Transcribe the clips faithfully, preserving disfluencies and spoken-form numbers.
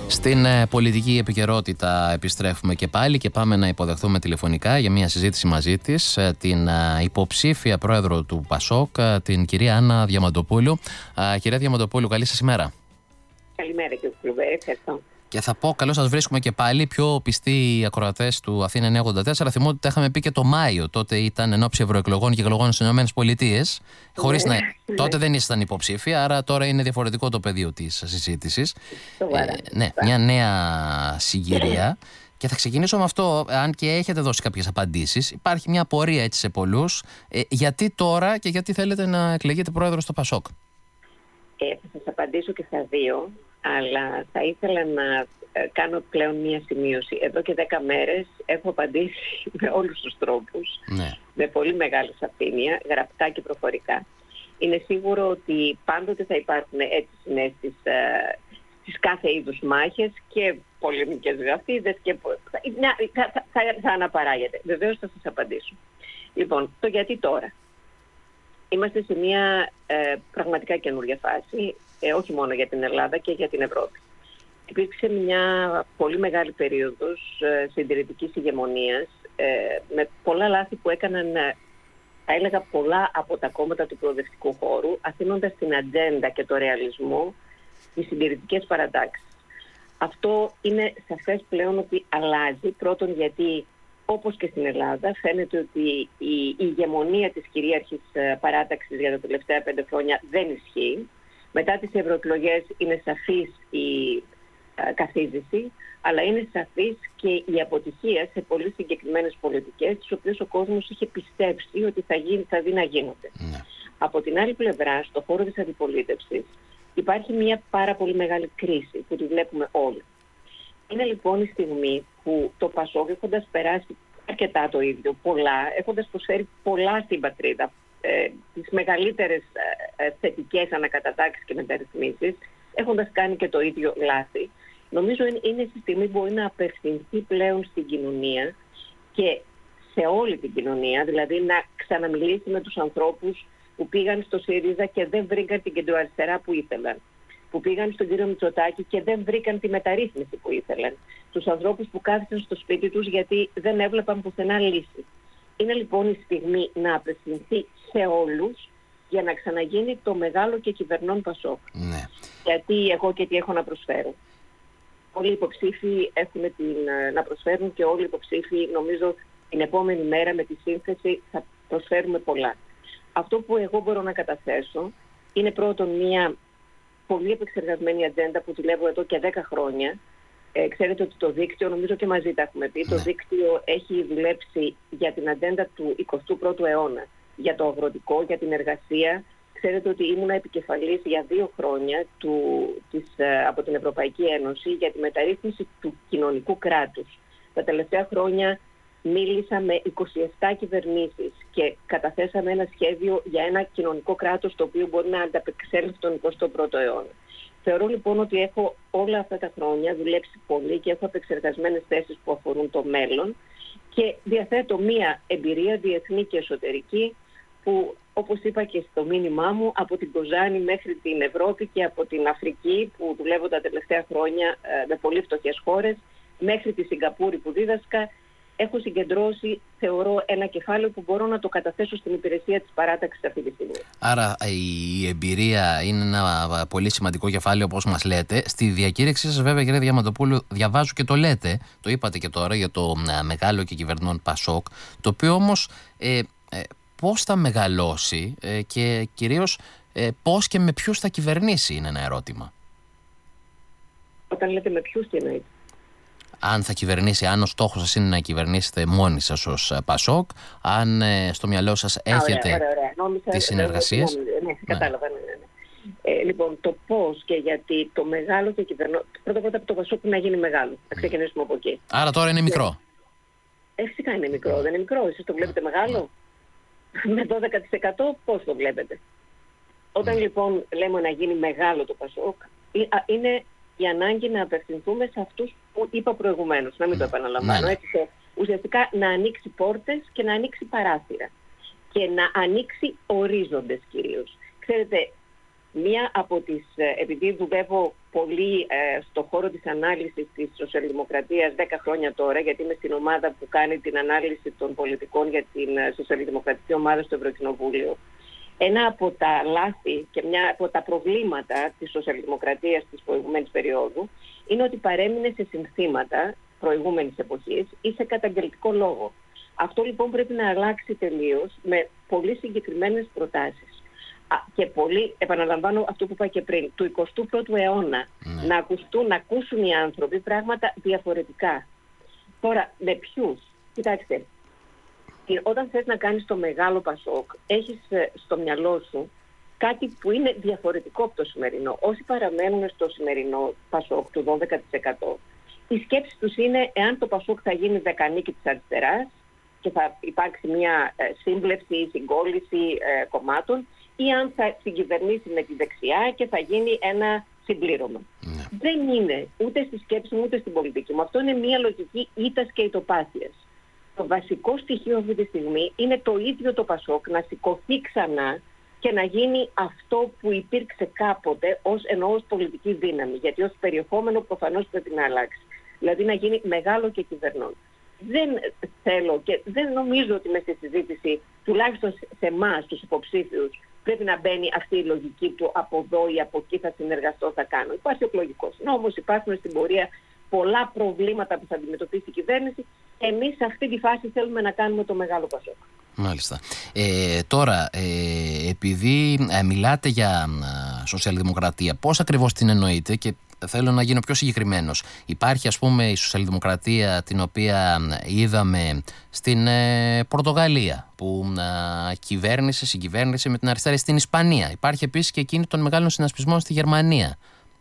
Στην ε, πολιτική επικαιρότητα επιστρέφουμε και πάλι και πάμε να υποδεχθούμε τηλεφωνικά για μια συζήτηση μαζί της ε, την ε, υποψήφια πρόεδρο του ΠΑΣΟΚ, ε, την κυρία Άννα Διαμαντοπούλου. Ε, κυρία Διαμαντοπούλου, καλή σας ημέρα. Καλημέρα κύριε Κλουβέ, ευχαριστώ. Και θα πω, καλώς σας βρίσκουμε και πάλι, πιο πιστοί ακροατές του Αθήνα εννιακόσια ογδόντα τέσσερα. Θυμώ ότι τα είχαμε πει και το Μάιο, τότε ήταν εν ώψη ευρωεκλογών και εκλογών στις ΗΠΑ. Χωρίς να... τότε δεν ήσασταν υποψήφια, άρα τώρα είναι διαφορετικό το πεδίο της συζήτησης. Ε, ναι, μια νέα συγκυρία. Και θα ξεκινήσω με αυτό, αν και έχετε δώσει κάποιες απαντήσεις. Υπάρχει μια απορία έτσι σε πολλούς. Ε, γιατί τώρα και γιατί θέλετε να εκλεγείτε πρόεδρος στο ΠΑΣΟΚ? Ε, θα σας απαντήσω και στα δύο, αλλά θα ήθελα να ε, κάνω πλέον μία σημείωση. Εδώ και δέκα μέρες έχω απαντήσει με όλους τους τρόπους, ναι. με πολύ μεγάλη σαφήνεια, γραπτά και προφορικά. Είναι σίγουρο ότι πάντοτε θα υπάρχουν έτσι συνέστης ε, στις κάθε είδους μάχες και πολεμικές γραφίδες και θα, θα, θα, θα, θα αναπαράγεται. Βεβαίως θα σας απαντήσω. Λοιπόν, το γιατί τώρα. Είμαστε σε μια ε, πραγματικά καινούργια φάση, ε, όχι μόνο για την Ελλάδα και για την Ευρώπη. Υπήρξε μια πολύ μεγάλη περίοδος ε, συντηρητικής ηγεμονίας, ε, με πολλά λάθη που έκαναν, ε, θα έλεγα, πολλά από τα κόμματα του προοδευτικού χώρου, αφήνοντας την ατζέντα και το ρεαλισμό τις συντηρητικές παρατάξεις. Αυτό είναι σαφές πλέον ότι αλλάζει, πρώτον γιατί, όπως και στην Ελλάδα, φαίνεται ότι η, η ηγεμονία της κυρίαρχης παράταξης για τα τελευταία πέντε χρόνια δεν ισχύει. Μετά τις ευρωεκλογές είναι σαφής η α, καθίζηση, αλλά είναι σαφής και η αποτυχία σε πολύ συγκεκριμένες πολιτικές, τις οποίες ο κόσμος είχε πιστέψει ότι θα, γίνει, θα δει να γίνονται. Ναι. Από την άλλη πλευρά, στο χώρο της αντιπολίτευσης, υπάρχει μια πάρα πολύ μεγάλη κρίση που τη βλέπουμε όλοι. Είναι λοιπόν η στιγμή που το ΠΑΣΟΚ, έχοντας περάσει αρκετά το ίδιο, πολλά, έχοντας προσφέρει πολλά στην πατρίδα, ε, τις μεγαλύτερες ε, θετικές ανακατατάξεις και μεταρρυθμίσεις, έχοντας κάνει και το ίδιο λάθη, νομίζω είναι στη στιγμή που μπορεί να απευθυνθεί πλέον στην κοινωνία και σε όλη την κοινωνία, δηλαδή να ξαναμιλήσει με τους ανθρώπους που πήγαν στο ΣΥΡΙΖΑ και δεν βρήκαν την κεντροαριστερά που ήθελαν, που πήγαν στον κύριο Μητσοτάκη και δεν βρήκαν τη μεταρρύθμιση που ήθελαν, τους ανθρώπους που κάθισαν στο σπίτι τους γιατί δεν έβλεπαν πουθενά λύση. Είναι λοιπόν η στιγμή να απευθυνθεί σε όλους για να ξαναγίνει το μεγάλο και κυβερνών ΠΑΣΟΚ. Ναι. Γιατί εγώ και τι έχω να προσφέρω. Όλοι οι υποψήφοι έχουν την, να προσφέρουν και όλοι οι υποψήφοι, νομίζω, την επόμενη μέρα με τη σύνθεση θα προσφέρουμε πολλά. Αυτό που εγώ μπορώ να καταθέσω είναι πρώτον μια πολύ επεξεργασμένη ατζέντα που δουλεύω εδώ και δέκα χρόνια. Ε, ξέρετε ότι το δίκτυο, νομίζω και μαζί τα έχουμε πει, το δίκτυο έχει δουλέψει για την ατζέντα του εικοστού πρώτου αιώνα, για το αγροτικό, για την εργασία. Ξέρετε ότι ήμουν επικεφαλής για δύο χρόνια του, της, από την Ευρωπαϊκή Ένωση για τη μεταρρύθμιση του κοινωνικού κράτους. Τα τελευταία χρόνια μίλησα με είκοσι επτά κυβερνήσεις και καταθέσαμε ένα σχέδιο για ένα κοινωνικό κράτος το οποίο μπορεί να ανταπεξέλθει στον εικοστό πρώτο αιώνα. Θεωρώ λοιπόν ότι έχω όλα αυτά τα χρόνια δουλέψει πολύ και έχω επεξεργασμένες θέσεις που αφορούν το μέλλον και διαθέτω μία εμπειρία διεθνή και εσωτερική που, όπως είπα και στο μήνυμά μου, από την Κοζάνη μέχρι την Ευρώπη και από την Αφρική που δουλεύω τα τελευταία χρόνια με πολύ φτωχές χώρες, μέχρι τη Σιγκαπούρη που δίδασκα, έχω συγκεντρώσει, θεωρώ, ένα κεφάλαιο που μπορώ να το καταθέσω στην υπηρεσία της παράταξης αυτή τη στιγμή. Άρα η εμπειρία είναι ένα πολύ σημαντικό κεφάλαιο, όπως μας λέτε. Στη διακήρυξή σας, βέβαια, κυρία Διαμαντοπούλου, διαβάζω και το λέτε, το είπατε και τώρα, για το μεγάλο και κυβερνών ΠΑΣΟΚ, το οποίο όμως ε, ε, πώς θα μεγαλώσει ε, και κυρίως ε, πώς και με ποιους θα κυβερνήσει είναι ένα ερώτημα. Όταν λέτε με ποιους, τι εννοείτε? Αν θα κυβερνήσει, αν ο στόχος σας είναι να κυβερνήσετε μόνοι σας ως ΠΑΣΟΚ, αν ε, στο μυαλό σας έχετε ωραία, ωραία, ωραία. Νόμιζα, τις συνεργασίες. Ναι, ναι, ναι, κατάλαβα. Ναι, ναι, ναι. Ε, λοιπόν, το πώς και γιατί το μεγάλο και κυβερνό. Πρώτα απ' όλα το ΠΑΣΟΚ να γίνει μεγάλο. Θα ξεκινήσουμε από εκεί. Άρα τώρα είναι μικρό. Ε, φυσικά είναι μικρό. Δεν είναι μικρό. Εσείς το βλέπετε μεγάλο? Με δώδεκα τοις εκατό πώς το βλέπετε? Όταν λοιπόν λέμε να γίνει μεγάλο το ΠΑΣΟΚ, είναι η ανάγκη να απευθυνθούμε σε αυτούς που είπα προηγουμένως, να μην το επαναλαμβάνω. Έτσι, ουσιαστικά να ανοίξει πόρτες και να ανοίξει παράθυρα και να ανοίξει ορίζοντες κυρίως. Ξέρετε, μία από τις, επειδή δουλεύω πολύ ε, στον χώρο της ανάλυσης της σοσιαλδημοκρατίας δέκα χρόνια τώρα, γιατί είμαι στην ομάδα που κάνει την ανάλυση των πολιτικών για την σοσιαλδημοκρατική ομάδα στο Ευρωκοινοβούλιο. Ένα από τα λάθη και μια από τα προβλήματα της σοσιαλδημοκρατίας της προηγούμενης περίοδου είναι ότι παρέμεινε σε συνθήματα προηγούμενης εποχής ή σε καταγγελτικό λόγο. Αυτό λοιπόν πρέπει να αλλάξει τελείως με πολύ συγκεκριμένες προτάσεις. Και πολύ, επαναλαμβάνω αυτό που είπα και πριν, του εικοστού πρώτου αιώνα mm. να, ακουστούν, να ακούσουν οι άνθρωποι πράγματα διαφορετικά. Τώρα, με ποιους? Κοιτάξτε, όταν θες να κάνεις το μεγάλο Πασόκ, έχεις στο μυαλό σου κάτι που είναι διαφορετικό από το σημερινό. Όσοι παραμένουν στο σημερινό Πασόκ του δώδεκα τοις εκατό, η σκέψη τους είναι εάν το Πασόκ θα γίνει δεκανίκη της αριστεράς και θα υπάρξει μια ε, σύμπλευση ή συγκόλληση ε, κομμάτων, ή αν θα συγκυβερνήσει με τη δεξιά και θα γίνει ένα συμπλήρωμα. Ναι. Δεν είναι ούτε στη σκέψη μου ούτε στην πολιτική μου. Αυτό είναι μια λογική ήττας και ηττοπάθειας. Το βασικό στοιχείο αυτή τη στιγμή είναι το ίδιο το Πασόκ να σηκωθεί ξανά και να γίνει αυτό που υπήρξε κάποτε ως, εννοώ ως πολιτική δύναμη. Γιατί ως περιεχόμενο προφανώς πρέπει να αλλάξει. Δηλαδή να γίνει μεγάλο και κυβερνών. Δεν θέλω και δεν νομίζω ότι μες στη συζήτηση, τουλάχιστον σε εμάς τους υποψήφιους, πρέπει να μπαίνει αυτή η λογική του από εδώ ή από εκεί θα συνεργαστώ, θα κάνω. Υπάρχει ο εκλογικός νόμος, υπάρχουν στην πορεία πολλά προβλήματα που θα αντιμετωπίσει η κυβέρνηση. Εμείς σε αυτή τη φάση θέλουμε να κάνουμε το μεγάλο Πασόκ. Μάλιστα. Ε, τώρα, ε, επειδή ε, μιλάτε για ε, σοσιαλδημοκρατία, πώς ακριβώς την εννοείτε? Και θέλω να γίνω πιο συγκεκριμένος. Υπάρχει, ας πούμε, η σοσιαλδημοκρατία την οποία είδαμε στην ε, Πορτογαλία, που ε, κυβέρνησε, συγκυβέρνησε με την αριστερά, στην Ισπανία. Υπάρχει επίσης και εκείνη των μεγάλων συνασπισμών στη Γερμανία.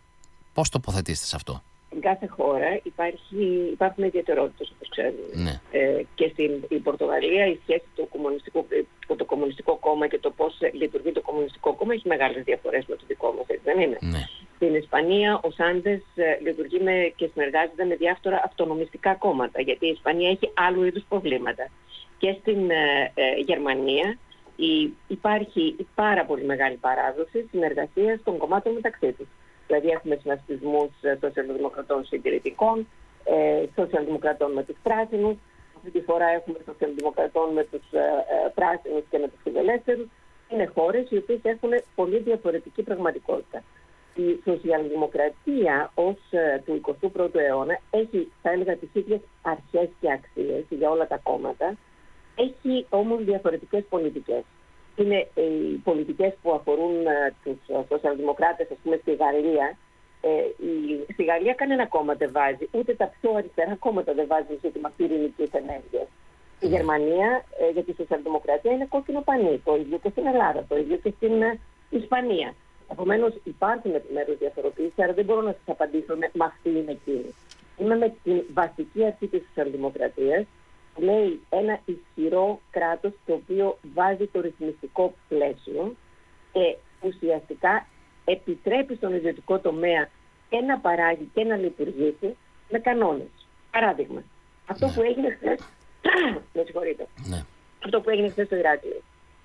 Πώς τοποθετήσετε σε αυτό? Στην κάθε χώρα υπάρχει, υπάρχουν ιδιαιτερότητες, όπως ξέρουμε. Ναι. Ε, και στην η Πορτογαλία η σχέση του κομμουνιστικού, το κομμουνιστικό κόμμα και το πώς λειτουργεί το κομμουνιστικό κόμμα έχει μεγάλες διαφορές με το δικό μας, έτσι δεν είναι? Ναι. Στην Ισπανία ο Σάντες ε, λειτουργεί με, και συνεργάζεται με διάφορα αυτονομιστικά κόμματα, γιατί η Ισπανία έχει άλλου είδους προβλήματα. Και στην ε, ε, Γερμανία η, υπάρχει πάρα πολύ μεγάλη παράδοση συνεργασίας των κομμάτων μεταξύ τους. Δηλαδή έχουμε συνασπισμούς σοσιαλδημοκρατών συντηρητικών, ε, σοσιαλδημοκρατών με τους πράσινους. Αυτή τη φορά έχουμε σοσιαλδημοκρατών με τους ε, ε, πράσινους και με τους φιλελεύθερους. Είναι χώρες οι οποίες έχουν πολύ διαφορετική πραγματικότητα. Η σοσιαλδημοκρατία ως ε, του εικοστού πρώτου αιώνα έχει, θα έλεγα, τις ίδιες αρχές και αξίες για όλα τα κόμματα. Έχει όμως διαφορετικές πολιτικές. Είναι οι πολιτικές που αφορούν uh, τους uh, σοσιαλδημοκράτες, ας πούμε, στη Γαλλία. Ε, η, στη Γαλλία κανένα κόμμα δεν βάζει, ούτε τα πιο αριστερά κόμματα δεν βάζουν ζήτημα πυρηνικής ενέργειας. Στη Γερμανία ε, για τη σοσιαλδημοκρατία είναι κόκκινο πανί, το ίδιο και στην Ελλάδα, το ίδιο και στην uh, Ισπανία. Επομένως υπάρχουν επιμέρους διαφοροποιήσεις, άρα δεν μπορώ να σας απαντήσω με, με αυτή είναι εκείνη. Είμαι με την βασική αρχή της σοσιαλδημοκρατίας. Λέει ένα ισχυρό κράτος το οποίο βάζει το ρυθμιστικό πλαίσιο και ουσιαστικά επιτρέπει στον ιδιωτικό τομέα και να παράγει και να λειτουργήσει με κανόνες. Παράδειγμα, αυτό ναι. που έγινε χθες, με συγχωρείτε, ναι. αυτό που έγινε χθες στο Ηράκλειο.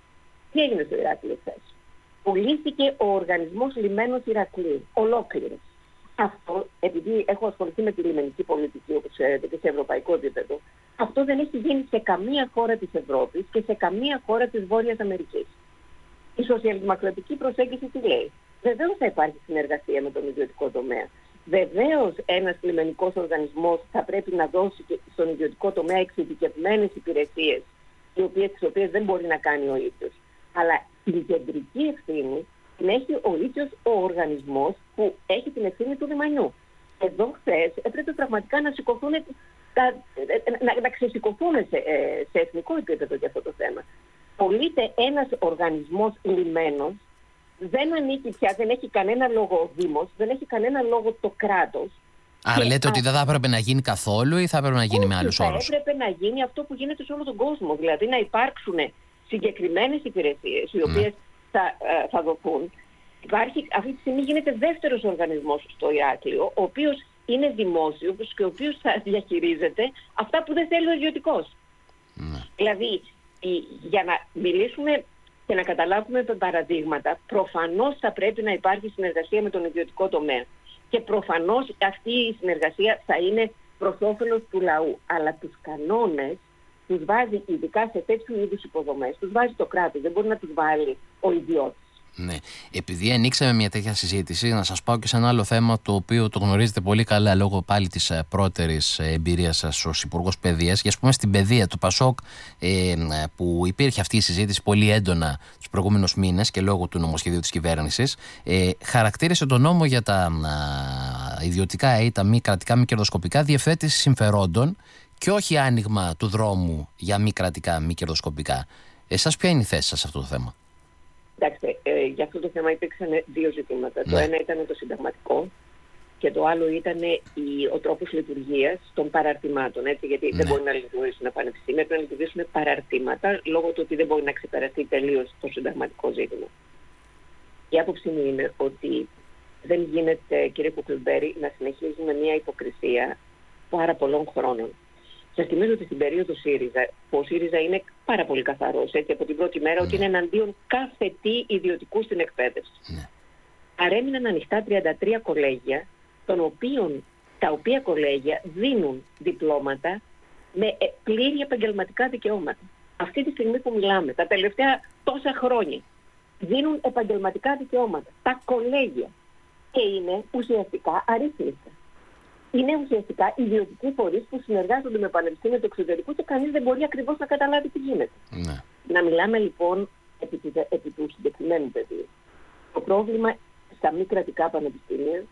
Τι έγινε στο Ηράκλειο χθες? Πουλήθηκε ο οργανισμός λιμένος Ηρακλείου, ολόκληρος. Αυτό, επειδή έχω ασχοληθεί με τη λιμενική πολιτική, όπως ξέρετε, και σε ευρωπαϊκό επίπεδο, αυτό δεν έχει γίνει σε καμία χώρα της Ευρώπης και σε καμία χώρα της Βόρειας Αμερικής. Η σοσιαλδημοκρατική προσέγγιση τι λέει? Βεβαίως θα υπάρχει συνεργασία με τον ιδιωτικό τομέα. Βεβαίως ένας λιμενικός οργανισμός θα πρέπει να δώσει και στον ιδιωτικό τομέα εξειδικευμένες υπηρεσίες, οι οποίες, τις οποίες δεν μπορεί να κάνει ο ίδιος. Αλλά την κεντρική ευθύνη την έχει ο ίδιος ο οργανισμός που έχει την ευθύνη του λιμανιού. Εδώ χθες έπρεπε πραγματικά να σηκωθούν, να, να ξεσηκωθούν σε, σε εθνικό επίπεδο για αυτό το θέμα. Πωλείται ένας οργανισμός λιμένος, δεν ανήκει πια, δεν έχει κανένα λόγο ο Δήμος, δεν έχει κανένα λόγο το κράτος. Άρα λέτε α... ότι δεν θα έπρεπε να γίνει καθόλου ή θα έπρεπε να γίνει όχι, με άλλους όρους? Θα έπρεπε να γίνει αυτό που γίνεται σε όλο τον κόσμο, δηλαδή να υπάρξουν συγκεκριμένες υπηρεσίες οι οποίες mm. θα, ε, θα δοθούν. Υπάρχει, αυτή τη στιγμή γίνεται δεύτερος οργανισμός στο Ηράκλειο, ο οποίος είναι δημόσιος και ο οποίος θα διαχειρίζεται αυτά που δεν θέλει ο ιδιωτικός. Mm. Δηλαδή, η, για να μιλήσουμε και να καταλάβουμε παραδείγματα. Προφανώς θα πρέπει να υπάρχει συνεργασία με τον ιδιωτικό τομέα. Και προφανώς αυτή η συνεργασία θα είναι προς όφελος του λαού. Αλλά τους κανόνες τους βάζει, ειδικά σε τέτοιου είδους υποδομές, τους βάζει το κράτος. Δεν μπορεί να τους βάλει ο ιδιώτης. Ναι. Επειδή ανοίξαμε μια τέτοια συζήτηση, να σας πάω και σε ένα άλλο θέμα το οποίο το γνωρίζετε πολύ καλά λόγω πάλι της πρώτερης εμπειρίας σας ως Υπουργός Παιδείας. Και ας πούμε στην παιδεία του Πασόκ, ε, που υπήρχε αυτή η συζήτηση πολύ έντονα τους προηγούμενους μήνες και λόγω του νομοσχεδίου της κυβέρνησης, ε, χαρακτήρισε τον νόμο για τα α, ιδιωτικά ή τα μη κρατικά μη κερδοσκοπικά διευθέτηση συμφερόντων και όχι άνοιγμα του δρόμου για μη κρατικά μη κερδοσκοπικά. Εσάς ποια είναι η θέση σας σε αυτό το θέμα? Κοιτάξτε, ε, για αυτό το θέμα υπήρξαν δύο ζητήματα. Ναι. Το ένα ήταν το συνταγματικό και το άλλο ήταν η, ο τρόπος λειτουργίας των παραρτημάτων. Έτσι, γιατί ναι. δεν μπορεί να λειτουργήσουν πανεπιστήμια, πρέπει να λειτουργήσουν παραρτήματα λόγω του ότι δεν μπορεί να ξεπεραστεί τελείως το συνταγματικό ζήτημα. Η άποψή μου είναι ότι δεν γίνεται, κύριε Κουκλουμπέρη, να συνεχίζουμε μια υποκρισία πάρα πολλών χρόνων. Σας θυμίζω ότι στην περίοδο ΣΥΡΙΖΑ, που ο ΣΥΡΙΖΑ είναι πάρα πολύ καθαρός, έτσι, από την πρώτη μέρα, mm. ότι είναι εναντίον κάθε τι ιδιωτικού στην εκπαίδευση. Mm. Παρέμειναν ανοιχτά τριάντα τρία κολέγια, των οποίων, τα οποία κολέγια δίνουν διπλώματα με πλήρη επαγγελματικά δικαιώματα. Αυτή τη στιγμή που μιλάμε, τα τελευταία τόσα χρόνια, δίνουν επαγγελματικά δικαιώματα. Τα κολέγια. Και είναι ουσιαστικά αρρύθμιστα. Είναι ουσιαστικά ιδιωτικοί φορείς που συνεργάζονται με πανεπιστήμια του εξωτερικού και κανείς δεν μπορεί ακριβώς να καταλάβει τι γίνεται. Ναι. Να μιλάμε λοιπόν επί, επί του συγκεκριμένου πεδίου. Το πρόβλημα στα μη κρατικά πανεπιστήμια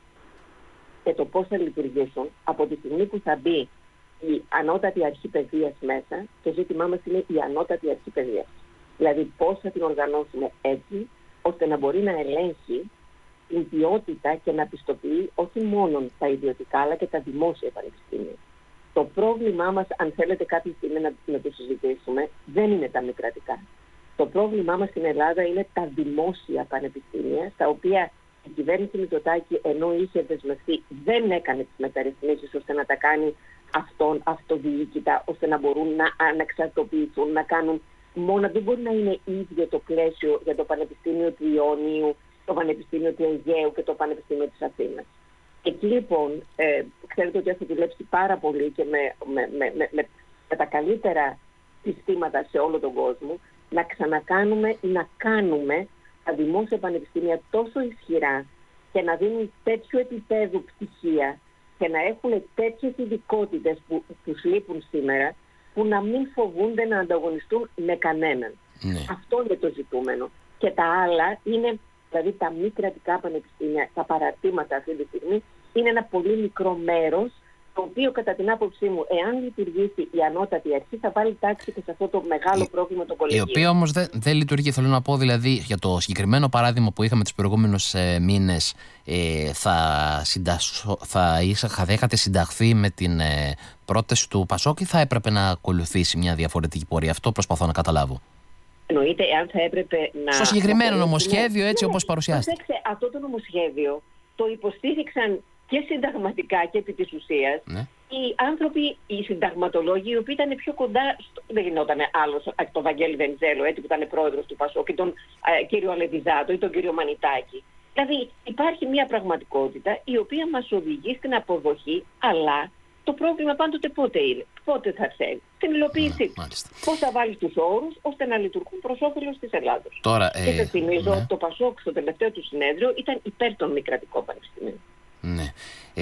και το πώς θα λειτουργήσουν από τη στιγμή που θα μπει η ανώτατη αρχή παιδείας μέσα, το ζήτημά μας είναι η ανώτατη αρχή παιδείας. Δηλαδή πώς θα την οργανώσουμε έτσι ώστε να μπορεί να ελέγχει την ποιότητα και να πιστοποιεί όχι μόνο τα ιδιωτικά αλλά και τα δημόσια πανεπιστήμια. Το πρόβλημά μας, αν θέλετε κάποια στιγμή να, να το συζητήσουμε, δεν είναι τα μη κρατικά. Το πρόβλημά μας στην Ελλάδα είναι τα δημόσια πανεπιστήμια, στα οποία η κυβέρνηση Μητσοτάκη, ενώ είχε δεσμευτεί, δεν έκανε τις μεταρρυθμίσεις ώστε να τα κάνει αυτόν αυτοδιοίκητα, ώστε να μπορούν να ανεξαρτοποιηθούν, να κάνουν μόνο. Δεν μπορεί να είναι ίδιο το πλαίσιο για το Πανεπιστήμιο του Ιωνίου, το Πανεπιστήμιο του Αιγαίου και το Πανεπιστήμιο της Αθήνας. Εκεί λοιπόν, ε, ξέρετε ότι έχω δουλέψει πάρα πολύ και με, με, με, με, με, με τα καλύτερα συστήματα σε όλο τον κόσμο, να ξανακάνουμε, να κάνουμε τα δημόσια πανεπιστήμια τόσο ισχυρά και να δίνουν τέτοιο επίπεδο πτυχία και να έχουν τέτοιες ειδικότητες που τους λείπουν σήμερα, που να μην φοβούνται να ανταγωνιστούν με κανέναν. Ναι. Αυτό είναι το ζητούμενο. Και τα άλλα είναι, δηλαδή τα μη κρατικά πανεπιστήμια, τα παραρτήματα αυτή τη στιγμή, είναι ένα πολύ μικρό μέρος, το οποίο κατά την άποψή μου, εάν λειτουργήσει η ανώτατη αρχή, θα βάλει τάξη και σε αυτό το μεγάλο η, πρόβλημα των κολεγίων. Η οποία όμως δεν δε λειτουργεί, θέλω να πω, δηλαδή, για το συγκεκριμένο παράδειγμα που είχαμε τους προηγούμενους ε, μήνες, ε, θα, συντασ... θα, θα είχατε συνταχθεί με την ε, πρόταση του Πασόκ ή θα έπρεπε να ακολουθήσει μια διαφορετική πορεία? Αυτό προσπαθώ να καταλάβω. Εννοείται, εάν θα έπρεπε να... Στο συγκεκριμένο νομοσχέδιο, έτσι ναι, όπως παρουσιάστηκε. Αυτό το νομοσχέδιο το υποστήριξαν και συνταγματικά και επί της ουσίας, ναι, οι άνθρωποι, οι συνταγματολόγοι, οι οποίοι ήταν πιο κοντά, στο, δεν γινόταν άλλος, τον Βαγγέλη Βενιζέλο, έτσι, που ήταν πρόεδρος του Πασόκ, και τον ε, κύριο Αλεβιζάτο ή τον κύριο Μανιτάκη. Δηλαδή υπάρχει μια πραγματικότητα η οποία μας οδηγεί στην αποδοχή, αλλά το πρόβλημα πάντοτε πότε είναι, πότε θα θέλει, στην υλοποίησή του. Πώς θα βάλει τους όρους ώστε να λειτουργούν προς όφελος της Ελλάδος. Τώρα, και θα ε, θυμίζω, ναι, το Πασόκ στο τελευταίο του συνέδριο ήταν υπέρ των μη κρατικών πανεπιστημίων. Ναι. Ε,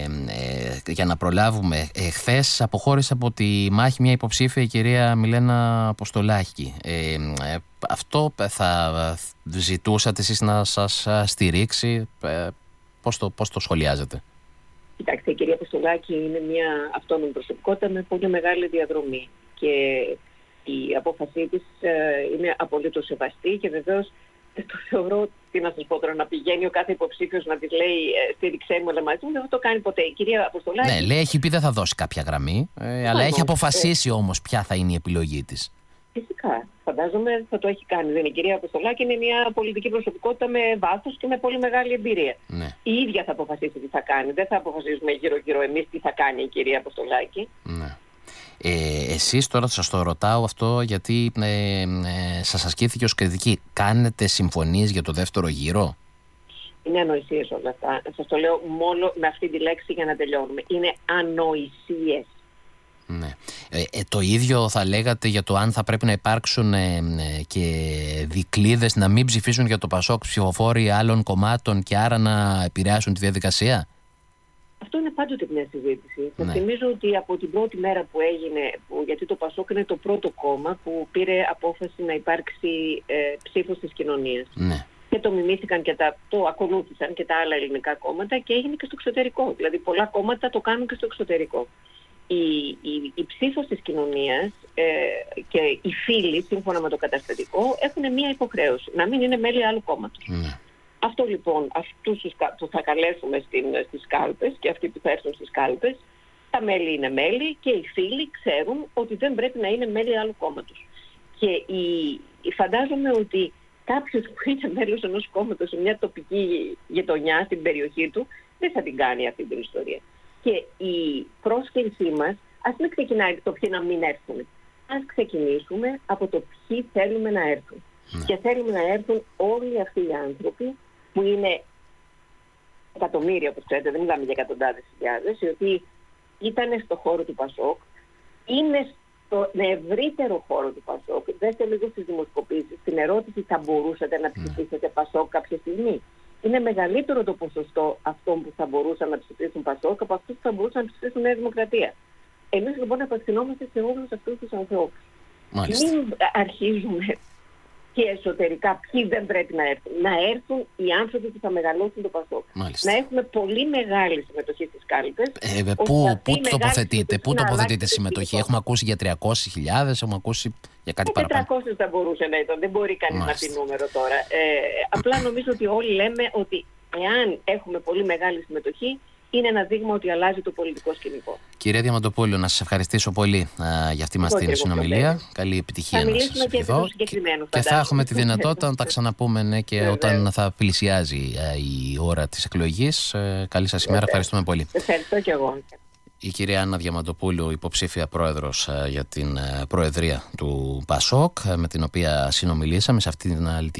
ε, για να προλάβουμε, ε, χθες αποχώρησε από τη μάχη μια υποψήφια, η κυρία Μιλένα Αποστολάκη. Ε, ε, αυτό θα ζητούσατε εσείς να σας στηρίξει? Ε, πώς, το, πώς το σχολιάζετε? Κοιτάξτε, η κυρία Αποστολάκη είναι μια αυτόνομη προσωπικότητα με πολύ μεγάλη διαδρομή και η απόφασή της ε, είναι απολύτως σεβαστή και βεβαίως το θεωρώ, τι να σας πω τώρα, να πηγαίνει ο κάθε υποψήφιος να της λέει στήριξέ μου, αλλά μαζί μου, δεν θα το κάνει ποτέ. Η κυρία Αποστολάκη... Ναι, λέει, έχει πει δεν θα δώσει κάποια γραμμή, ε, αλλά έχει αποφασίσει ε... όμως ποια θα είναι η επιλογή της. Φυσικά. Φαντάζομαι θα το έχει κάνει. Δεν είναι. Η κυρία Αποστολάκη είναι μια πολιτική προσωπικότητα με βάθος και με πολύ μεγάλη εμπειρία. Ναι. Η ίδια θα αποφασίσει τι θα κάνει. Δεν θα αποφασίσουμε γύρω-γύρω εμείς τι θα κάνει η κυρία Αποστολάκη. Ναι. Ε, εσείς τώρα σας το ρωτάω αυτό γιατί ε, ε, σας ασκήθηκε ως κριτική. Κάνετε συμφωνίες για το δεύτερο γύρο? Είναι ανοησίες όλα αυτά. Σας το λέω μόνο με αυτή τη λέξη για να τελειώνουμε. Είναι ανοησίες. Ναι. Ε, ε, το ίδιο θα λέγατε για το αν θα πρέπει να υπάρξουν ε, ε, και δικλείδες να μην ψηφίσουν για το Πασόκ ψηφοφόροι άλλων κομμάτων και άρα να επηρεάσουν τη διαδικασία? Αυτό είναι πάντοτε μια συζήτηση. Ναι. Θα θυμίζω ότι από την πρώτη μέρα που έγινε, που, γιατί το Πασόκ είναι το πρώτο κόμμα που πήρε απόφαση να υπάρξει ε, ψήφος της κοινωνίας. Ναι. Και το μιμήθηκαν και τα, το ακολούθησαν και τα άλλα ελληνικά κόμματα και έγινε και στο εξωτερικό. Δηλαδή πολλά κόμματα το κάνουν και στο εξωτερικό. Η, η, η ψήφος της κοινωνίας ε, και οι φίλοι, σύμφωνα με το καταστατικό, έχουν μία υποχρέωση, να μην είναι μέλη άλλου κόμματος. Ναι. Αυτό λοιπόν, αυτούς που θα καλέσουμε στην, στις κάλπες και αυτοί που θα έρθουν στις κάλπες, τα μέλη είναι μέλη και οι φίλοι ξέρουν ότι δεν πρέπει να είναι μέλη άλλου κόμματος. Και η, φαντάζομαι ότι κάποιος που είναι μέλος ενός κόμματος σε μια τοπική γειτονιά στην περιοχή του δεν θα την κάνει αυτή την ιστορία. Και η πρόσκλησή μας, ας μην ξεκινάει το ποιοι να μην έρθουν. Ας ξεκινήσουμε από το ποιοι θέλουμε να έρθουν. Ναι. Και θέλουμε να έρθουν όλοι αυτοί οι άνθρωποι που είναι εκατομμύρια, όπως ξέρετε, δεν μιλάμε για εκατοντάδες χιλιάδες, οι οποίοι ήταν στο χώρο του Πασόκ, είναι στο ευρύτερο χώρο του Πασόκ. Δέστε λίγο στις δημοσκοπήσεις, στην ερώτηση θα μπορούσατε να ψηφίσετε Πασόκ κάποια στιγμή. Είναι μεγαλύτερο το ποσοστό αυτών που θα μπορούσαν να ψηφίσουν Πασόκ από αυτούς που θα μπορούσαν να ψηφίσουν Νέα Δημοκρατία. Εμείς λοιπόν απευθυνόμαστε σε όλους αυτούς τους ανθρώπους. Μάλιστα. Μην αρχίζουμε και εσωτερικά ποιοι δεν πρέπει να έρθουν. Να έρθουν οι άνθρωποι που θα μεγαλώσουν το Πασόκ. Μάλιστα. Να έχουμε πολύ μεγάλη συμμετοχή στις κάλπες. Ε, πού πού τοποθετείτε, πού τοποθετείτε συμμετοχή? Έχουμε ακούσει για τριακόσιες χιλιάδες, έχουμε ακούσει για κάτι παραπάνω. τετρακόσιες θα μπορούσε να ήταν, δεν μπορεί κανείς να πει νούμερο τώρα. Ε, απλά νομίζω ότι όλοι λέμε ότι εάν έχουμε πολύ μεγάλη συμμετοχή, είναι ένα δείγμα ότι αλλάζει το πολιτικό σκηνικό. Κυρία Διαμαντοπούλου, να σας ευχαριστήσω πολύ α, για αυτή μας την συνομιλία. Καλή επιτυχία να σας ευχηθώ. Και, και θα έχουμε τη δυνατότητα να τα ξαναπούμε ναι, και Βεβαίως. Όταν θα πλησιάζει α, η ώρα της εκλογής. Ε, καλή σας ημέρα, ευχαριστούμε πολύ. Ευχαριστώ και εγώ. Η κυρία Άννα Διαμαντοπούλου, υποψήφια πρόεδρος α, για την α, προεδρία του Πασόκ, α, με την οποία συνομιλήσαμε σε αυτή την